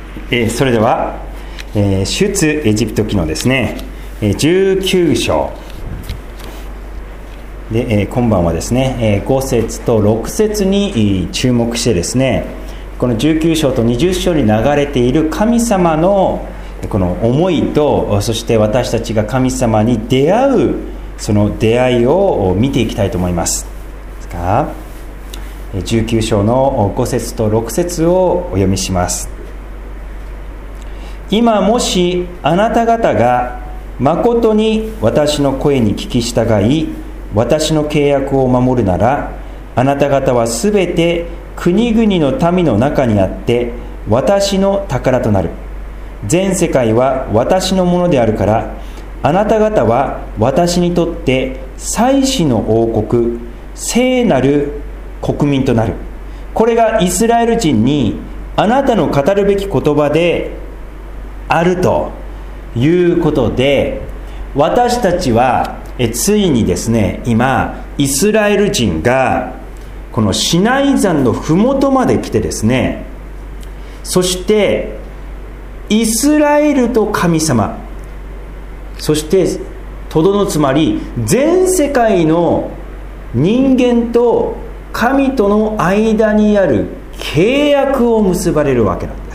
それでは、出エジプト記のですね、19章で、今晩はですね、5節と6節に注目してですね、この19章と20章に流れている神様のこの思いと、そして私たちが神様に出会うその出会いを見ていきたいと思います。ですか、19章の5節と6節をお読みします。今もしあなた方が誠に私の声に聞き従い、私の契約を守るなら、あなた方はすべて国々の民の中にあって私の宝となる。全世界は私のものであるから、あなた方は私にとって祭司の王国、聖なる国民となる。これがイスラエル人にあなたの語るべき言葉であるということで、私たちはついにですね、今イスラエル人がこのシナイ山のふもとまで来てですね、そしてイスラエルと神様、そしてとどのつまり全世界の人間と神との間にある契約を結ばれるわけなんです。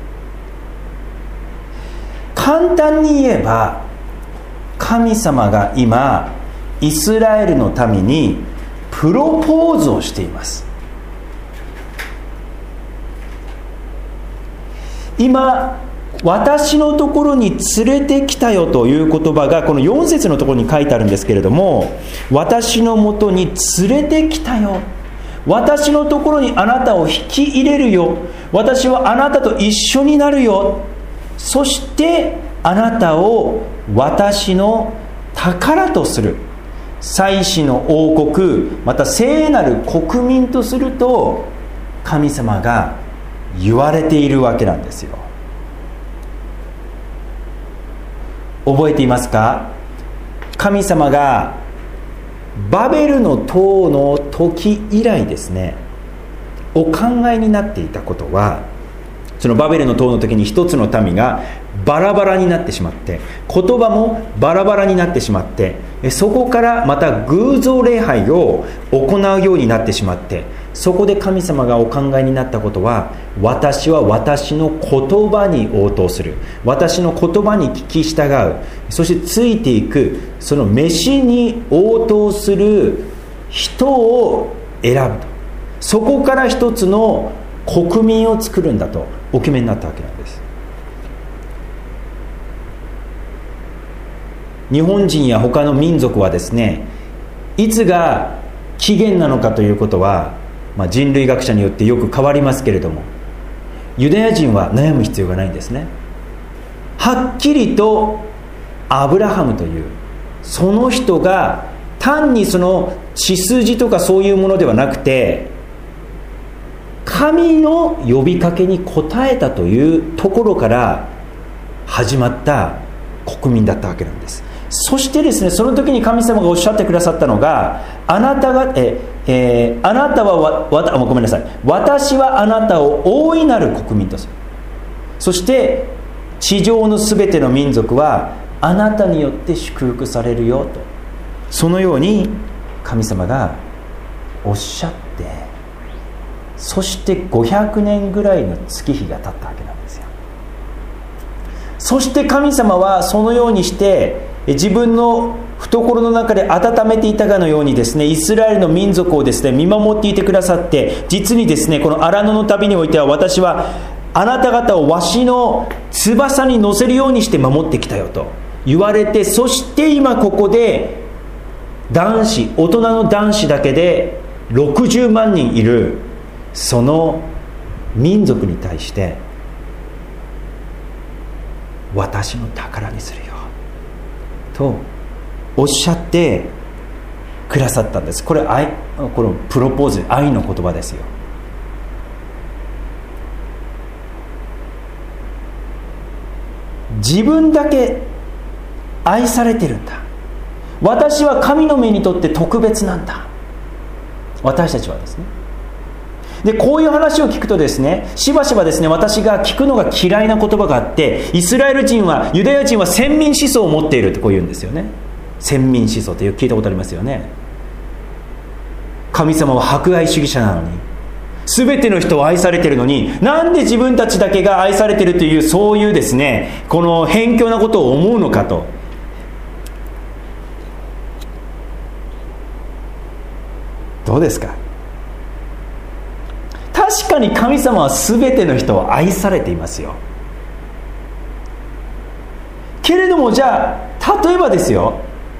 簡単に言えば、神様が今イスラエルの民にプロポーズをしています。今私のところに連れてきたよという言葉がこの4節のところに書いてあるんですけれども、私のもとに連れてきたよ、私のところにあなたを引き入れるよ、私はあなたと一緒になるよ、そしてあなたを私の宝とする、祭司の王国、また聖なる国民とすると神様が言われているわけなんですよ。覚えていますか？神様がバベルの塔の時以来ですね、お考えになっていたことは、そのバベルの塔の時に一つの民がバラバラになってしまって、言葉もバラバラになってしまって、そこからまた偶像礼拝を行うようになってしまって、そこで神様がお考えになったことは、私は私の言葉に応答する、私の言葉に聞き従う、そしてついていく、その飯に応答する人を選ぶと、そこから一つの国民を作るんだとお決めになったわけなんです。日本人や他の民族はですね、いつが起源なのかということは、人類学者によってよく変わりますけれども、ユダヤ人は悩む必要がないんですね。はっきりとアブラハムというその人が単にその血筋とかそういうものではなくて、神の呼びかけに応えたというところから始まった国民だったわけなんです。そしてですね、その時に神様がおっしゃってくださったのが、あなたはごめんなさい、私はあなたを大いなる国民とする、そして地上のすべての民族はあなたによって祝福されるよと、そのように神様がおっしゃって、そして500年ぐらいの月日が経ったわけなんですよ。そして神様はそのようにして自分の懐の中で温めていたかのようにですね、イスラエルの民族をですね見守っていてくださって、実にですね、この荒野の旅においては、私はあなた方をわしの翼に乗せるようにして守ってきたよと言われて、そして今ここで大人の男子だけで60万人いるその民族に対して、私の宝にするよとおっしゃってくださったんです。このプロポーズ、愛の言葉ですよ。自分だけ愛されてるんだ、私は神の目にとって特別なんだ、私たちはですね。 でこういう話を聞くとですね、しばしばですね、私が聞くのが嫌いな言葉があって、イスラエル人は、ユダヤ人は先民思想を持っているってこう言うんですよね。先民思想って聞いたことありますよね。神様は博愛主義者なのに、全ての人を愛されているのに、なんで自分たちだけが愛されているという、そういうですね、この偏狭なことを思うのかと。どうですか。確かに神様は全ての人を愛されていますよ。けれども、じゃあ例えばですよ、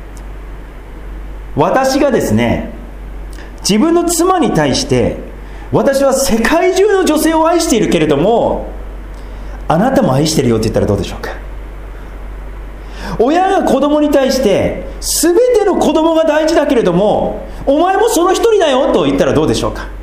私がですね、自分の妻に対して、私は世界中の女性を愛しているけれども、あなたも愛してるよって言ったらどうでしょうか。親が子供に対して、全ての子供が大事だけれども、お前もその一人だよと言ったらどうでしょうか。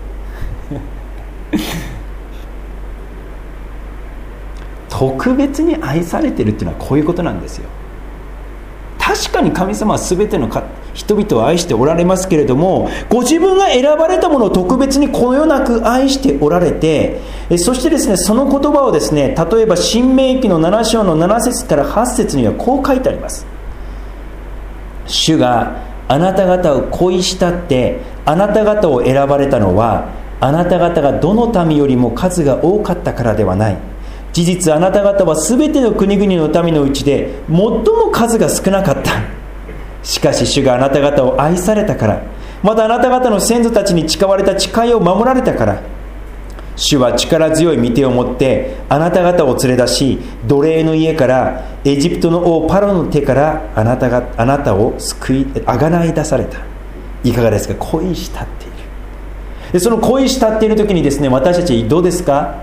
特別に愛されてるっていうのはこういうことなんですよ。確かに神様は全ての人々を愛しておられますけれども、ご自分が選ばれたものを特別にこのよなく愛しておられて、そしてですね、その言葉をですね、例えば申命記の7章の7節から8節にはこう書いてあります。主があなた方を恋したってあなた方を選ばれたのは、あなた方がどの民よりも数が多かったからではない。事実あなた方はすべての国々の民のうちで最も数が少なかった。しかし主があなた方を愛されたから、またあなた方の先祖たちに誓われた誓いを守られたから、主は力強い御手を持ってあなた方を連れ出し、奴隷の家からエジプトの王パロの手からあなたを救いあがない出された。いかがですか。恋したっている。でその恋したっている時にですね、私たちどうですか。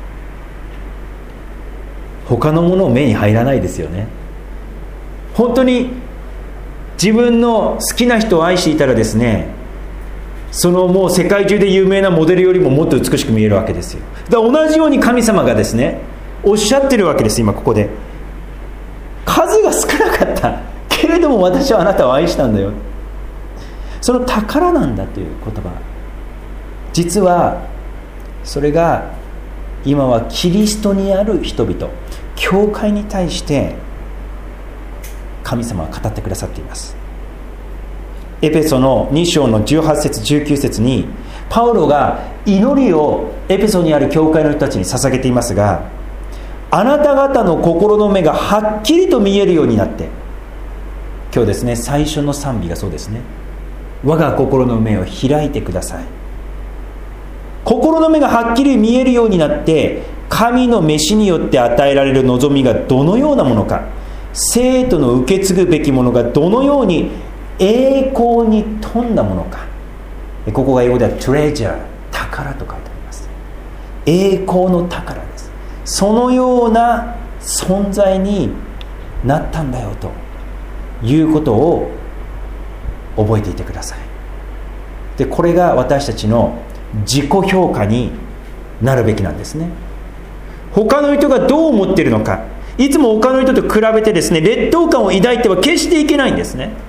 他のものを目に入らないですよね。本当に自分の好きな人を愛していたらですね、そのもう世界中で有名なモデルよりももっと美しく見えるわけですよ。だから同じように神様がですね、おっしゃってるわけです。今ここで数が少なかったけれども私はあなたを愛したんだよ。その宝なんだという言葉、実はそれが今はキリストにある人々、教会に対して神様は語ってくださっています。エペソの2章の18節19節にパウロが祈りをエペソにある教会の人たちに捧げていますが、あなた方の心の目がはっきりと見えるようになって、今日ですね、最初の賛美がそうですね、我が心の目を開いてください。心の目がはっきり見えるようになって、神の召しによって与えられる望みがどのようなものか、生徒の受け継ぐべきものがどのように栄光に富んだものか。ここが英語では treasure、 宝と書いてあります。栄光の宝です。そのような存在になったんだよということを覚えていてください。でこれが私たちの自己評価になるべきなんですね。他の人がどう思っているのか、いつも他の人と比べてですね、劣等感を抱いては決していけないんですね。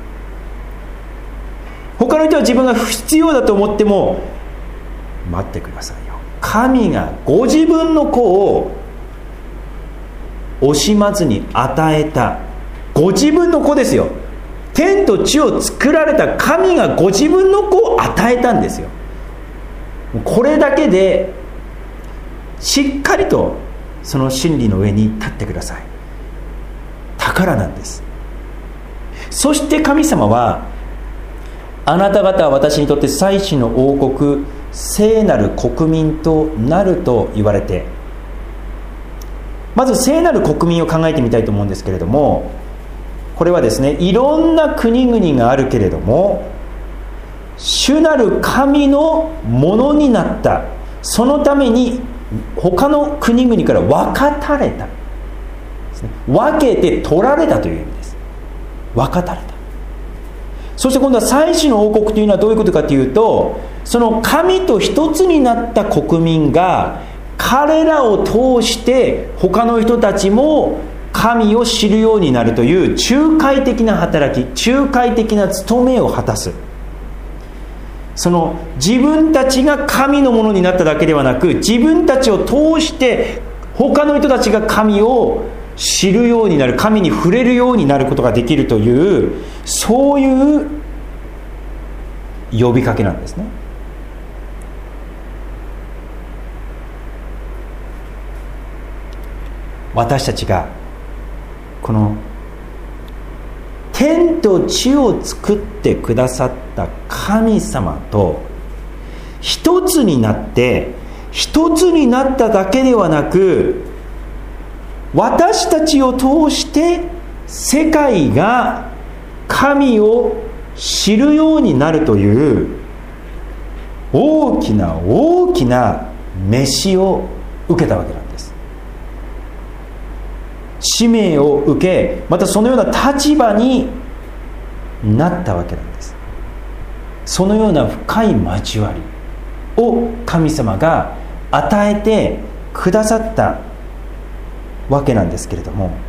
他の人は自分が不必要だと思っても、待ってくださいよ。神がご自分の子を惜しまずに与えた、ご自分の子ですよ。天と地を作られた神がご自分の子を与えたんですよ。これだけでしっかりとその真理の上に立ってください。宝なんです。そして神様は、あなた方は私にとって祭司の王国、聖なる国民となると言われて、まず聖なる国民を考えてみたいと思うんですけれども、これはですね、いろんな国々があるけれども、主なる神のものになった、そのために他の国々から分かたれた、分けて取られたという意味です。分かたれた。そして今度は祭司の王国というのはどういうことかというと、その神と一つになった国民が彼らを通して他の人たちも神を知るようになるという仲介的な働き、仲介的な務めを果たす。 その自分たちが神のものになっただけではなく、自分たちを通して他の人たちが神を知るようになる、神に触れるようになることができるという、そういう呼びかけなんですね。私たちがこの天と地を作ってくださった神様と一つになって、一つになっただけではなく、私たちを通して世界が神を知るようになるという大きな大きな召しを受けたわけなんです。使命を受け、またそのような立場になったわけなんです。そのような深い交わりを神様が与えてくださったわけなんですけれども、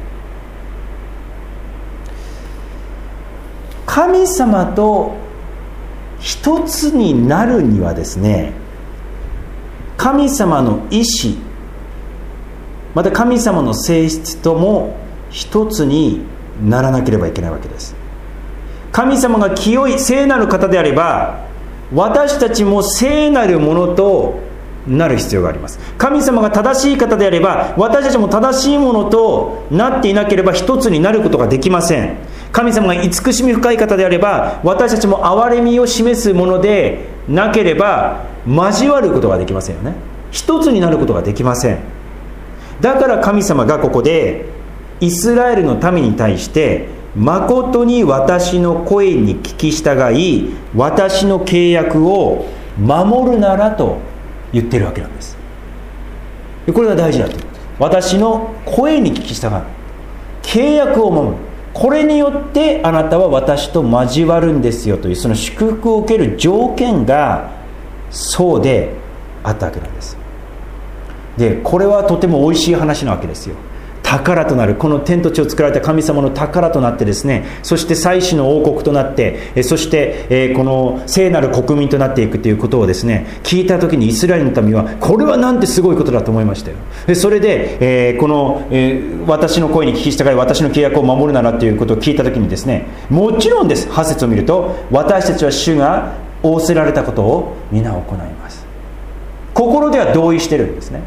神様と一つになるにはですね、神様の意志、また神様の性質とも一つにならなければいけないわけです。神様が清い聖なる方であれば、私たちも聖なるものとなる必要があります。神様が正しい方であれば、私たちも正しいものとなっていなければ一つになることができません。神様が慈しみ深い方であれば、私たちも憐れみを示すものでなければ交わることができませんよね。一つになることができません。だから神様がここでイスラエルの民に対して、誠に私の声に聞き従い、私の契約を守るならと言ってるわけなんです。これが大事だと。私の声に聞き従う、契約を守る、これによってあなたは私と交わるんですよという、その祝福を受ける条件がそうであったわけなんです。でこれはとてもおいしい話なわけですよ。宝となるこの天と地を作られた神様の宝となってですね、そして祭司の王国となって、そしてこの聖なる国民となっていくということをですね、聞いた時にイスラエルの民はこれはなんてすごいことだと思いましたよ。でそれで、この、私の声に聞き従い私の契約を守るならということを聞いた時にですね、もちろんです。8節を見ると、私たちは主が仰せられたことを皆行います。心では同意してるんですね。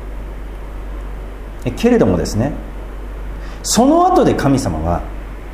けれどもですね、その後で神様は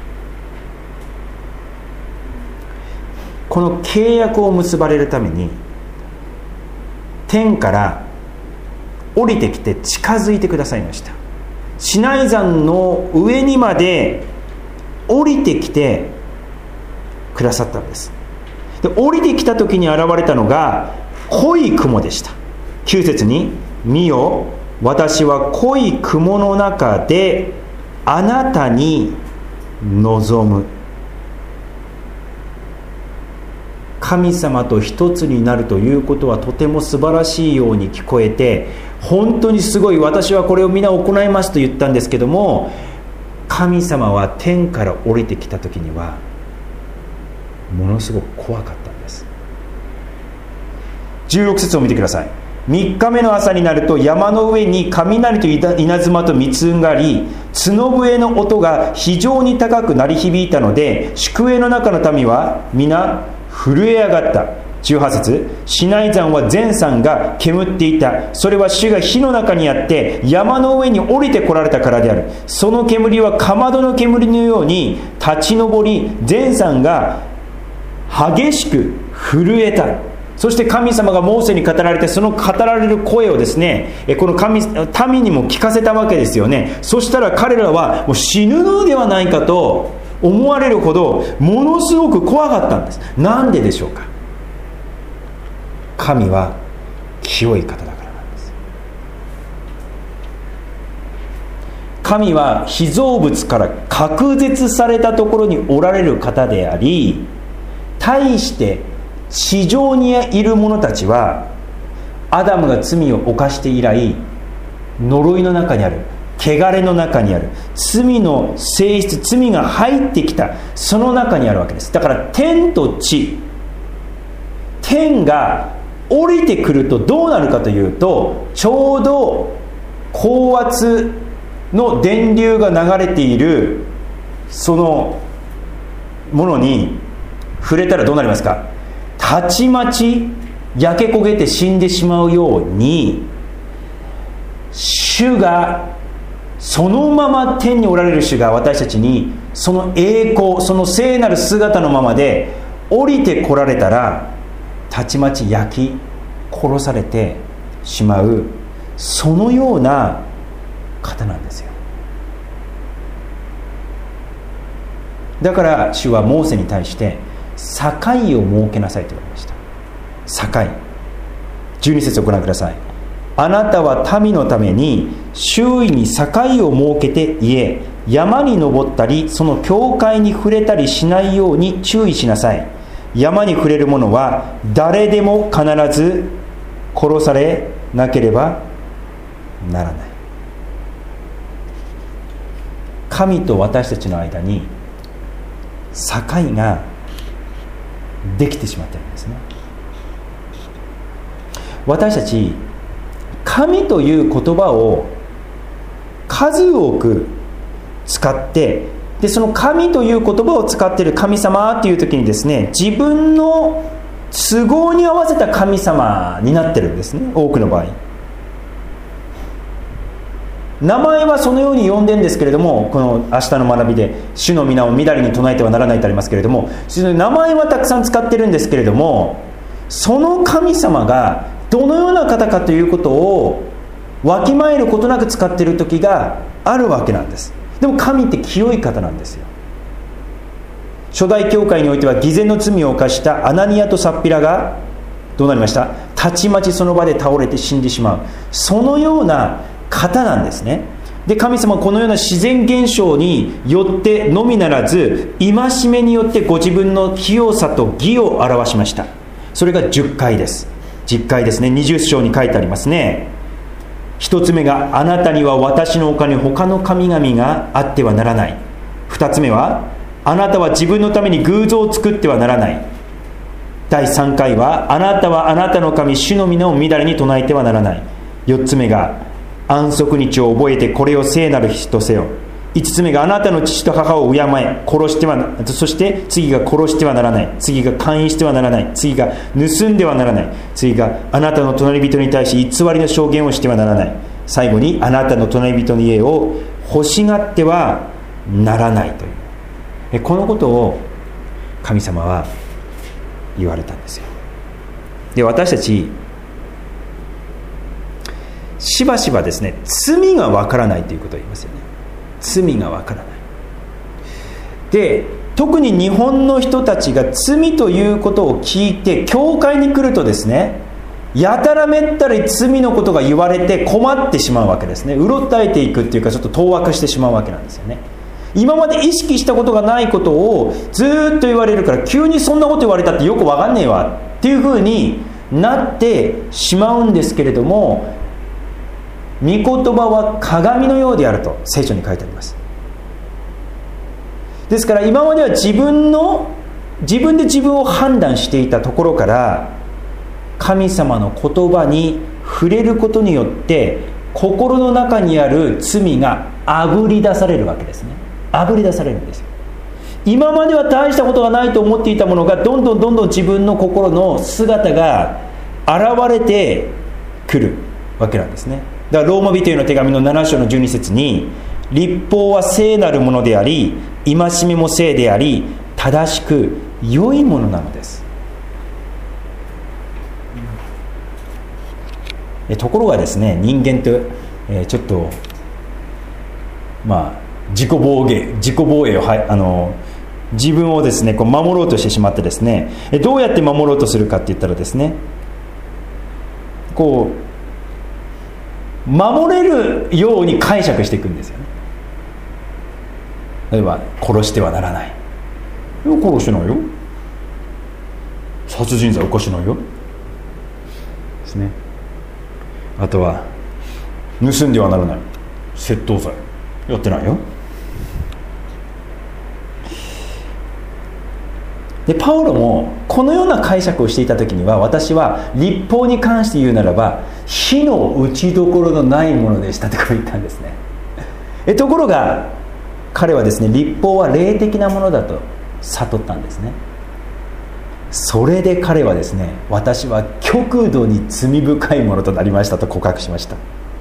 この契約を結ばれるために天から降りてきて近づいてくださいました。シナイ山の上にまで降りてきてくださったんです。で降りてきた時に現れたのが濃い雲でした。9節に、見よ、私は濃い雲の中であなたに臨む。神様と一つになるということはとても素晴らしいように聞こえて、本当にすごい、私はこれを皆行いますと言ったんですけども、神様は天から降りてきた時にはものすごく怖かったんです。16節を見てください。3日目の朝になると、山の上に雷と稲妻と密雲があり、角笛の音が非常に高く鳴り響いたので、宿営の中の民は皆震え上がった。18節、シナイ山は全山が煙っていた。それは主が火の中にあって山の上に降りてこられたからである。その煙はかまどの煙のように立ち上り、全山が激しく震えた。そして神様がモーセに語られて、その語られる声をですね、この民にも聞かせたわけですよね。そしたら彼らはもう死ぬのではないかと思われるほどものすごく怖かったんです。なんででしょうか。神は清い方だからなんです。神は被造物から隔絶されたところにおられる方であり、対して地上にいる者たちはアダムが罪を犯して以来呪いの中にある、汚れの中にある、罪の性質、罪が入ってきた、その中にあるわけです。だから天と地天が降りてくるとどうなるかというと、ちょうど高圧の電流が流れているそのものに触れたらどうなりますか。たちまち焼け焦げて死んでしまうように、主がそのまま天におられる主が私たちにその栄光、その聖なる姿のままで降りてこられたら、たちまち焼き殺されてしまう、そのような方なんですよ。だから主はモーセに対して境を設けなさいと言われました。境。12節をご覧ください。あなたは民のために周囲に境を設けて言え、山に登ったりその境界に触れたりしないように注意しなさい。山に触れる者は誰でも必ず殺されなければならない。神と私たちの間に境ができてしまっているんですね。私たち神という言葉を数多く使って、でその神という言葉を使っている神様っていう時にですね、自分の都合に合わせた神様になってるんですね、多くの場合。名前はそのように呼んでるんですけれども、この明日の学びで主の皆をみだりに唱えてはならないとありますけれども、その名前はたくさん使ってるんですけれども、その神様がどのような方かということをわきまえることなく使っている時があるわけなんです。でも神って清い方なんですよ。初代教会においては偽善の罪を犯したアナニアとサッピラがどうなりました。たちまちその場で倒れて死んでしまう、そのような方なんですね。で神様はこのような自然現象によってのみならず、戒めによってご自分の清さと義を表しました。それが10回です。10回ですね。20章に書いてありますね。1つ目が、あなたには私の他に他の神々があってはならない。2つ目は、あなたは自分のために偶像を作ってはならない。第3回は、あなたはあなたの神主の皆をみだりに唱えてはならない。4つ目が、安息日を覚えてこれを聖なる日とせよ。5つ目が、あなたの父と母を敬え、殺してはな、そして次が殺してはならない。次が姦淫してはならない。次が盗んではならない。次があなたの隣人に対し偽りの証言をしてはならない。最後に、あなたの隣人の家を欲しがってはならないという、このことを神様は言われたんですよ。で私たちしばしばですね、罪がわからないということを言いますよね。罪がわからない。で特に日本の人たちが罪ということを聞いて教会に来るとですね、やたらめったり罪のことが言われて困ってしまうわけですね。うろたえていくっていうか、ちょっと当惑してしまうわけなんですよね。今まで意識したことがないことをずっと言われるから、急にそんなこと言われたってよくわかんねえわっていうふうになってしまうんですけれども、御言葉は鏡のようであると聖書に書いてあります。ですから今までは自分で自分を判断していたところから、神様の言葉に触れることによって心の中にある罪があぶり出されるわけですね。あぶり出されるんですよ。今までは大したことがないと思っていたものが、どんどん自分の心の姿が現れてくるわけなんですね。だからローマ人への手紙の7章の12節に、律法は聖なるものであり、戒めも聖であり、正しく良いものなのです。ところがですね、人間ってちょっと自己防衛を自分をですねこう守ろうとしてしまってですね、どうやって守ろうとするかって言ったらですね、こう守れるように解釈していくんですよね。例えば殺してはならない、殺してないよ、殺人罪犯してないよですね。あとは盗んではならない、窃盗罪やってないよ。 でパウロもこのような解釈をしていた時には、私は律法に関して言うならば火の打ちどころのないものでしたとこう言ったんですね。ところが彼はですね、律法は霊的なものだと悟ったんですね。それで彼はですね、私は極度に罪深いものとなりましたと告白しました。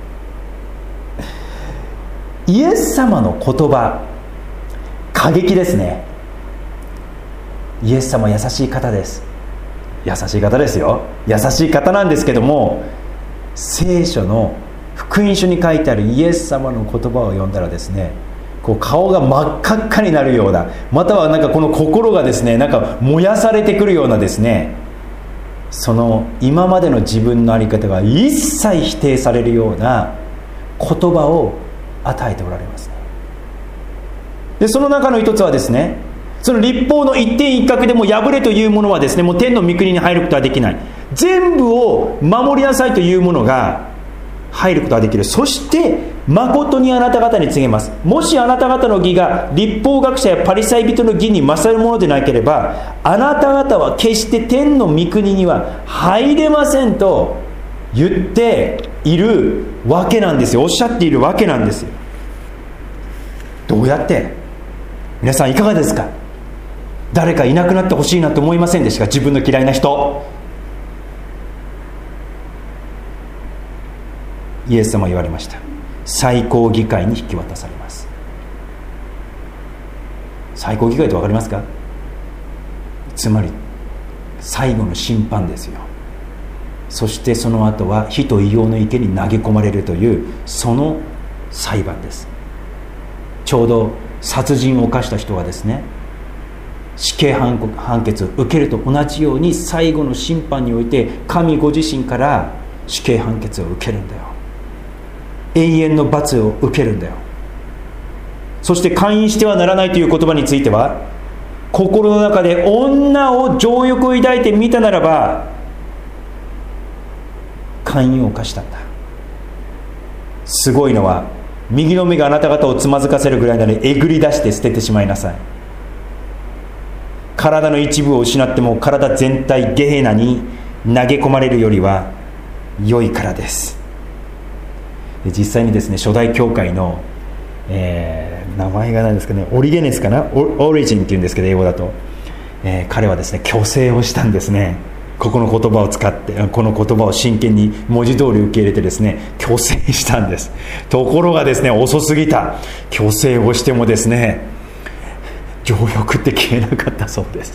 イエス様の言葉、過激ですね。イエス様は優しい方です。優しい方ですよ。優しい方なんですけども、聖書の福音書に書いてあるイエス様の言葉を読んだらですね、こう顔が真っ赤っかになるような、またはなんかこの心がですね、なんか燃やされてくるようなですね、その今までの自分の在り方が一切否定されるような言葉を与えておられますね。でその中の一つはですね、その律法の一点一画でも破れというものはですね、もう天の御国に入ることはできない。全部を守りなさいというものが入ることができる。そして誠にあなた方に告げます。もしあなた方の義が律法学者やパリサイ人の義に勝るものでなければ、あなた方は決して天の御国には入れませんと言っているわけなんですよ。おっしゃっているわけなんですよ。どうやって、皆さんいかがですか？誰かいなくなってほしいなと思いませんでしたか？自分の嫌いな人。イエス様は言われました。最高議会に引き渡されます。最高議会って分かりますか？つまり最後の審判ですよ。そしてその後は火と硫黄の池に投げ込まれるという、その裁判です。ちょうど殺人を犯した人がですね、死刑判決を受けると同じように、最後の審判において神ご自身から死刑判決を受けるんだよ。永遠の罰を受けるんだよ。そして姦淫してはならないという言葉については、心の中で女を情欲を抱いてみたならば姦淫を犯したんだ。すごいのは、右の目があなた方をつまずかせるぐらいなのでえぐり出して捨ててしまいなさい。体の一部を失っても体全体ゲヘナに投げ込まれるよりは良いからです。で実際にですね、初代教会の、名前が何ですかね、オリゲネスかな、オリジンっていうんですけど英語だと、彼はですね虚勢をしたんですね。ここの言葉を使って、この言葉を真剣に文字通り受け入れてですね、虚勢したんです。ところがですね、遅すぎた。虚勢をしてもですね、情欲って消えなかったそうです。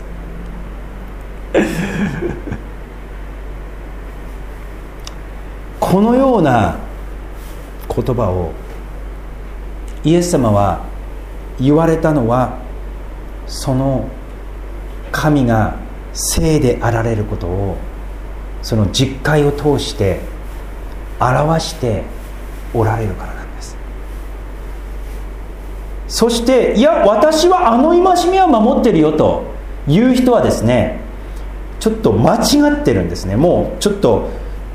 このような言葉をイエス様は言われたのは、その神が聖であられることを、その実会を通して表しておられるからなんです。そして、いや私はあの戒めは守ってるよという人はですね、ちょっと間違ってるんですね。もうちょっと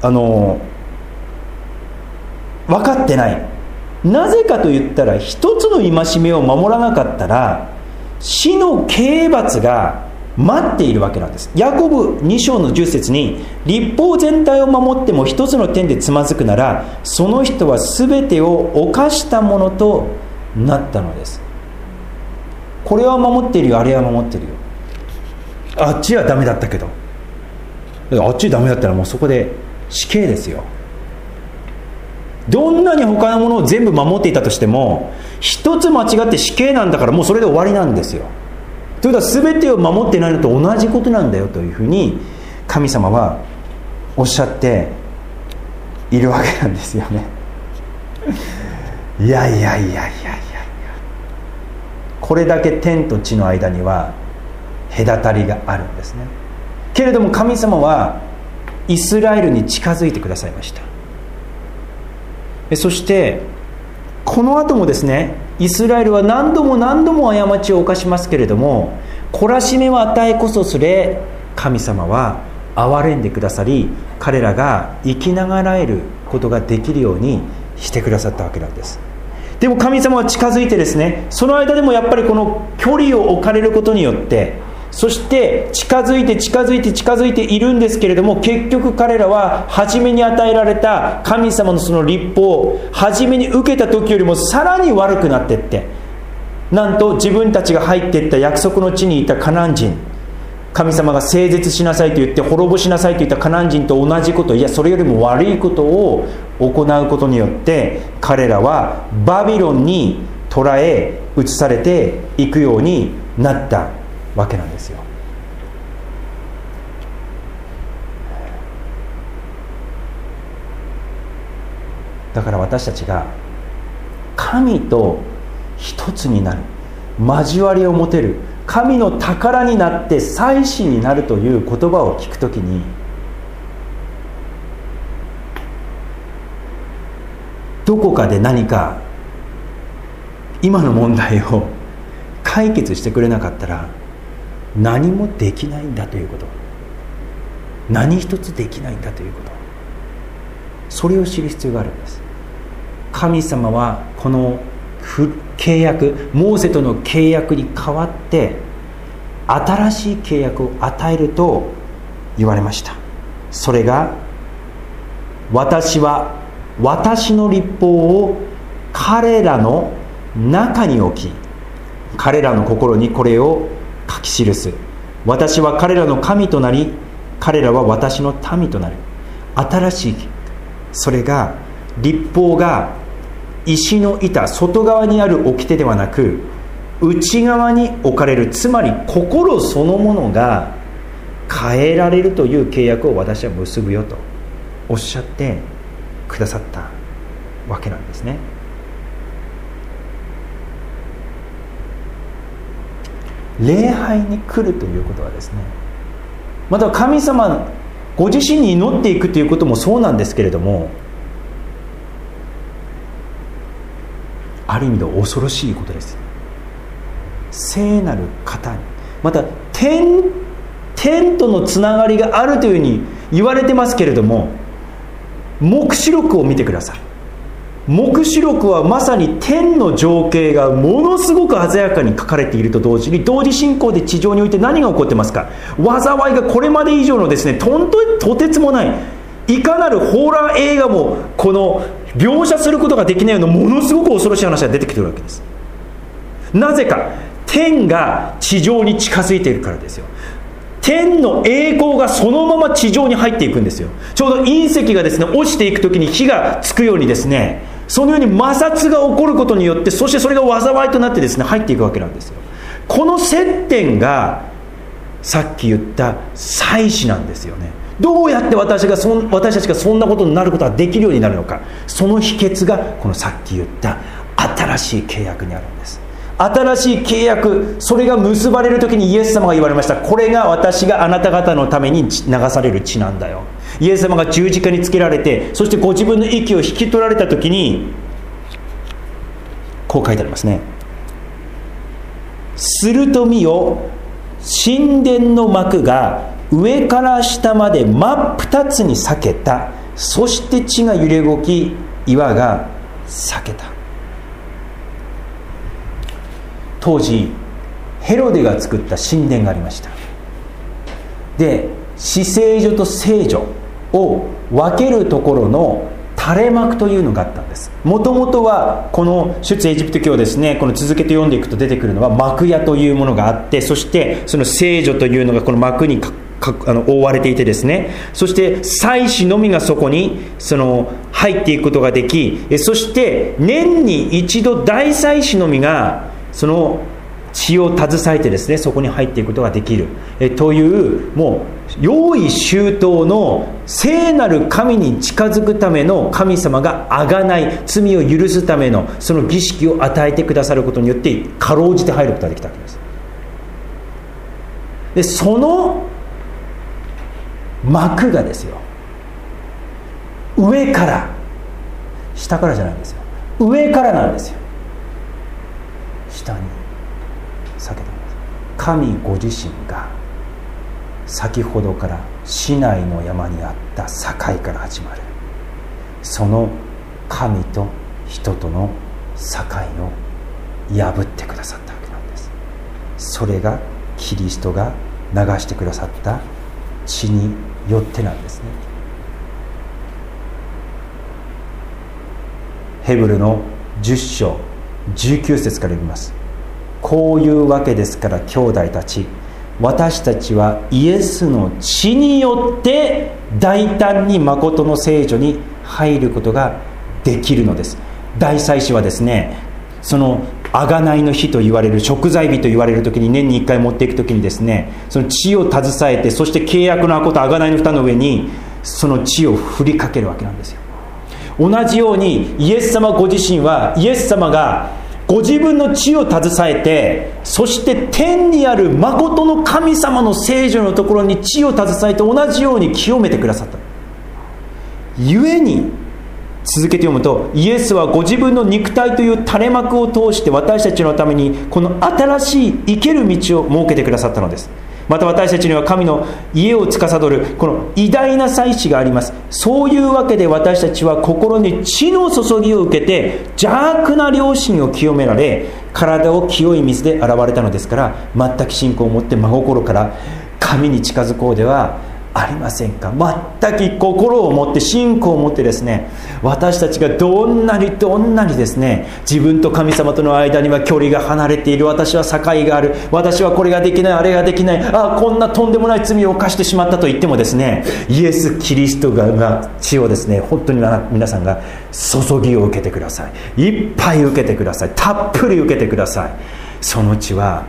分かってない。なぜかと言ったら、一つの戒めを守らなかったら死の刑罰が待っているわけなんです。ヤコブ2章の10節に、律法全体を守っても一つの点でつまずくなら、その人は全てを犯したものとなったのです。これは守っているよ、あれは守っているよ、あっちはダメだったけど、あっちダメだったらもうそこで死刑ですよ。どんなに他のものを全部守っていたとしても、一つ間違って死刑なんだから、もうそれで終わりなんですよ。ということは全てを守ってないのと同じことなんだよというふうに神様はおっしゃっているわけなんですよね。いやいやいやいやいやいや、これだけ天と地の間には隔たりがあるんですね。けれども神様はイスラエルに近づいてくださいました。そしてこの後もですね、イスラエルは何度も何度も過ちを犯しますけれども、懲らしめは与えこそすれ、神様は憐れんでくださり、彼らが生きながらえることができるようにしてくださったわけなんです。でも神様は近づいてですね、その間でもやっぱりこの距離を置かれることによって、 そして近づいているんですけれども、結局彼らは初めに与えられた神様のその律法を初めに受けた時よりもさらに悪くなっていって、なんと自分たちが入っていった約束の地にいたカナン人、神様が整絶しなさいと言って滅ぼしなさいと言ったカナン人と同じこと、いやそれよりも悪いことを行うことによって彼らはバビロンに捕らえ移されていくようになったわけなんですよ。だから私たちが神と一つになる、交わりを持てる、神の宝になって祭司になるという言葉を聞くときに、どこかで何か今の問題を解決してくれなかったら何もできないんだということ、何一つできないんだということ、それを知る必要があるんです。神様はこの契約、モーセとの契約に代わって新しい契約を与えると言われました。それが、私は私の律法を彼らの中に置き、彼らの心にこれを書き記す。私は彼らの神となり、彼らは私の民となる。新しい、それが律法が石の板、外側にある掟ではなく内側に置かれる、つまり心そのものが変えられるという契約を私は結ぶよとおっしゃってくださったわけなんですね。礼拝に来るということはですね、また神様ご自身に祈っていくということもそうなんですけれども、ある意味で恐ろしいことです。聖なる方に、また天とのつながりがあるというふうに言われてますけれども、黙示録を見てください。黙示録はまさに天の情景がものすごく鮮やかに書かれていると同時に、同時進行で地上において何が起こってますか。災いがこれまで以上のですね、とてつもない、いかなるホーラー映画もこの描写することができないようなものすごく恐ろしい話が出てきているわけです。なぜか、天が地上に近づいているからですよ。天の栄光がそのまま地上に入っていくんですよ。ちょうど隕石がですね落ちていくときに火がつくようにですね、そのように摩擦が起こることによって、そしてそれが災いとなってですね入っていくわけなんですよ。この接点がさっき言った祭司なんですよね。どうやって私たちがそんなことになることができるようになるのか、その秘訣がこのさっき言った新しい契約にあるんです。新しい契約、それが結ばれるときにイエス様が言われました。これが私があなた方のために流される血なんだよ。イエス様が十字架につけられて、そしてご自分の息を引き取られたときにこう書いてありますね。すると見よ、神殿の幕が上から下まで真っ二つに裂けた。そして地が揺れ動き、岩が裂けた。当時ヘロデが作った神殿がありました。で、至聖所と聖所を分けるところの垂れ幕というのがあったんです。もともとはこの出エジプト記をですね、この続けて読んでいくと出てくるのは幕屋というものがあって、そしてその聖所というのがこの幕に覆われていてですね、そして祭司のみがそこに入っていくことができ、そして年に一度大祭司のみがその血を携えてですね、そこに入っていくことができるという、もう用意周到の聖なる神に近づくための、神様が贖い、罪を許すためのその儀式を与えてくださることによってかろうじて入ることができたわけです。で、その幕がですよ、上から、下からじゃないんですよ、上からなんですよ。下に裂けたんです。神ご自身が先ほどから市内の山にあった境から始まる、その神と人との境を破ってくださったわけなんです。それがキリストが流してくださった血によってなんですね。ヘブルの10章19節から読みます。こういうわけですから兄弟たち、私たちはイエスの血によって大胆に誠の聖所に入ることができるのです。大祭司はですね、その贖いの日と言われる、贖罪日と言われる時に、年に1回持っていく時にですね、その血を携えて、そして契約の証と贖いの蓋の上にその血を振りかけるわけなんですよ。同じようにイエス様ご自身は、イエス様がご自分の血を携えて、そして天にある誠の神様の聖所のところに血を携えて同じように清めてくださった。ゆえに続けて読むと、イエスはご自分の肉体という垂れ幕を通して私たちのためにこの新しい生ける道を設けてくださったのです。また私たちには神の家を司るこの偉大な祭司があります。そういうわけで私たちは心に血の注ぎを受けて邪悪な良心を清められ、体を清い水で洗われたのですから、全く信仰を持って真心から神に近づこうではありませんか。全く心を持って信仰を持ってですね、私たちがどんなにですね、自分と神様との間には距離が離れている、私は境がある、私はこれができない、あれができない、こんなとんでもない罪を犯してしまったと言ってもですね、イエス・キリストが血をですね、本当に皆さんが注ぎを受けてください。いっぱい受けてください。たっぷり受けてください。その血は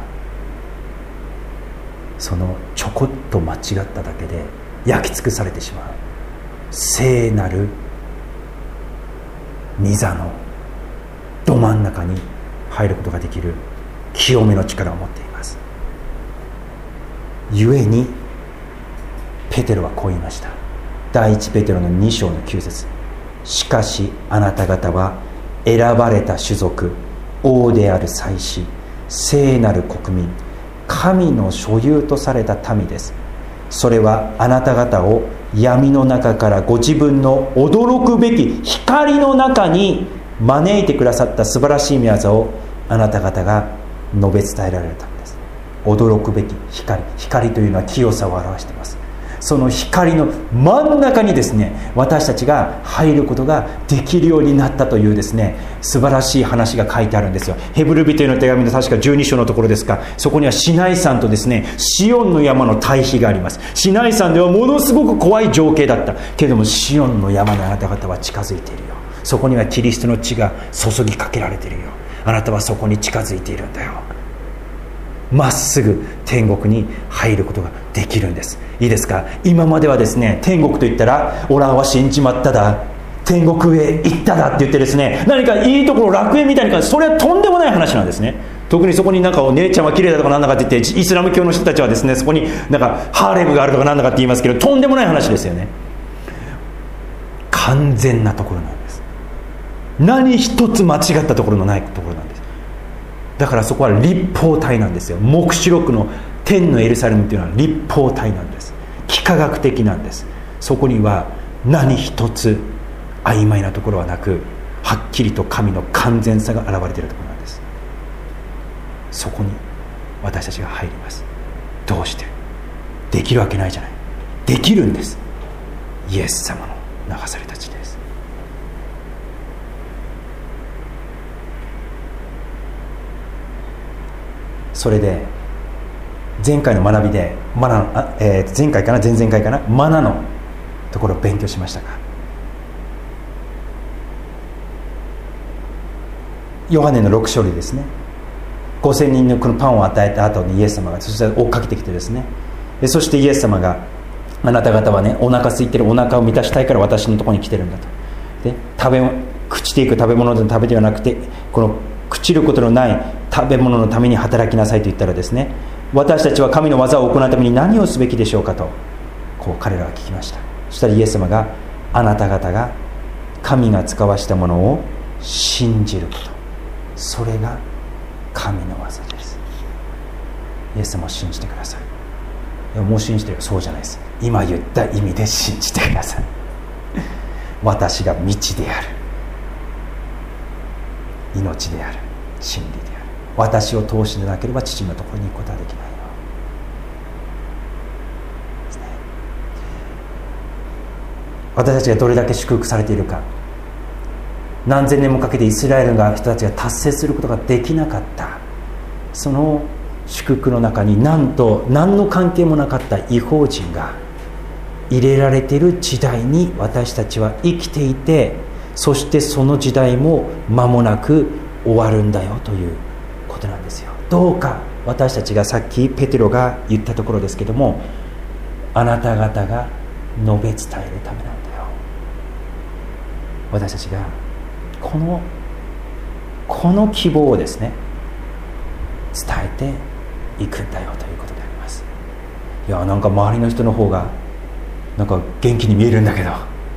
そのちょこっと間違っただけで焼き尽くされてしまう聖なる御座のど真ん中に入ることができる清めの力を持っています。ゆえにペテロはこう言いました。第一ペテロの2章の9節、しかしあなた方は選ばれた種族、王である祭司、聖なる国民、神の所有とされた民です。それはあなた方を闇の中からご自分の驚くべき光の中に招いてくださった素晴らしい御業をあなた方が述べ伝えられるためです。驚くべき光、光というのは清さを表しています。その光の真ん中にですね、私たちが入ることができるようになったというですね、素晴らしい話が書いてあるんですよ。ヘブル人への手紙の確か12章のところですか、そこにはシナイ山とですね、シオンの山の対比があります。シナイ山ではものすごく怖い情景だったけれども、シオンの山のあなた方は近づいているよ。そこにはキリストの血が注ぎかけられているよ。あなたはそこに近づいているんだよ。まっすぐ天国に入ることができるんです。いいですか。今まではですね、天国と言ったらオランは死んじまっただ、天国へ行っただって言ってですね、何かいいところ、楽園みたいに感じ、それはとんでもない話なんですね。特にそこになんかお姉ちゃんは綺麗だとかなんだかって言って、イスラム教の人たちはですね、そこになんかハーレムがあるとかなんだかって言いますけど、とんでもない話ですよね。完全なところなんです。何一つ間違ったところのないところなんです。だからそこは立方体なんですよ。黙示録の天のエルサレムというのは立方体なんです。幾何学的なんです。そこには何一つ曖昧なところはなく、はっきりと神の完全さが現れているところなんです。そこに私たちが入ります。どうして？できるわけないじゃない。できるんです。イエス様の流された血です。それで前回の学びで前回かな前々回かな、マナのところを勉強しましたが、ヨハネの6章でですね、5000人のこのパンを与えた後にイエス様がそして追っかけてきてですね、そしてイエス様が、あなた方はね、お腹空いてる、お腹を満たしたいから私のところに来てるんだと。で、朽ちていく食べ物で食べてはなくて、この朽ちることのない食べ物のために働きなさいと言ったらですね、私たちは神の技を行うために何をすべきでしょうかと、こう彼らは聞きました。そしたらイエス様が、あなた方が神が使わしたものを信じること、それが神の技です。イエス様を信じてください。いや、もう信じてるよ。そうじゃないです。今言った意味で信じてください。私が道である、命である、真理である。私を通してでなければ父のところに行くことはできないよ。 私たちがどれだけ祝福されているか、何千年もかけてイスラエルの人たちが達成することができなかった、その祝福の中になんと何の関係もなかった異邦人が入れられている時代に私たちは生きていて、そしてその時代も間もなく終わるんだよということなんですよ。どうか私たちがさっきペテロが言ったところですけども、あなた方が述べ伝えるためなんだよ。私たちがこの希望をですね伝えていくんだよということであります。いや、なんか周りの人の方がなんか元気に見えるんだけど、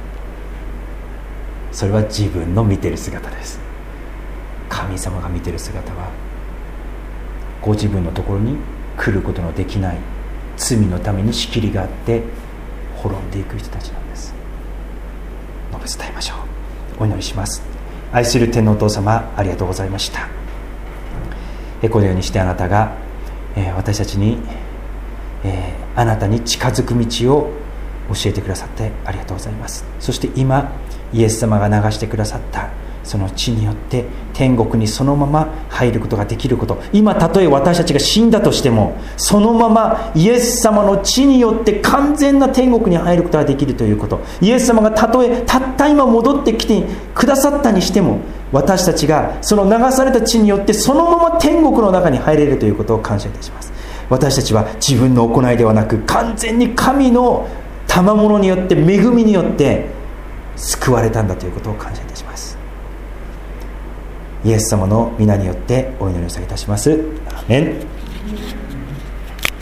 それは自分の見てる姿です。神様が見てる姿はご自分のところに来ることのできない罪のために仕切りがあって滅んでいく人たちなんです。述べ伝えましょう。お祈りします。愛する天のお父様、ありがとうございました。このようにしてあなたが私たちにあなたに近づく道を教えてくださってありがとうございます。そして今イエス様が流してくださったその血によって天国にそのまま入ることができること、今たとえ私たちが死んだとしてもそのままイエス様の血によって完全な天国に入ることができるということ、イエス様がたとえたった今戻ってきてくださったにしても、私たちがその流された血によってそのまま天国の中に入れるということを感謝いたします。私たちは自分の行いではなく、完全に神の賜物によって、恵みによって救われたんだということを感謝いたします。イエス様の皆によってお祈りをさせいたします。アーメン。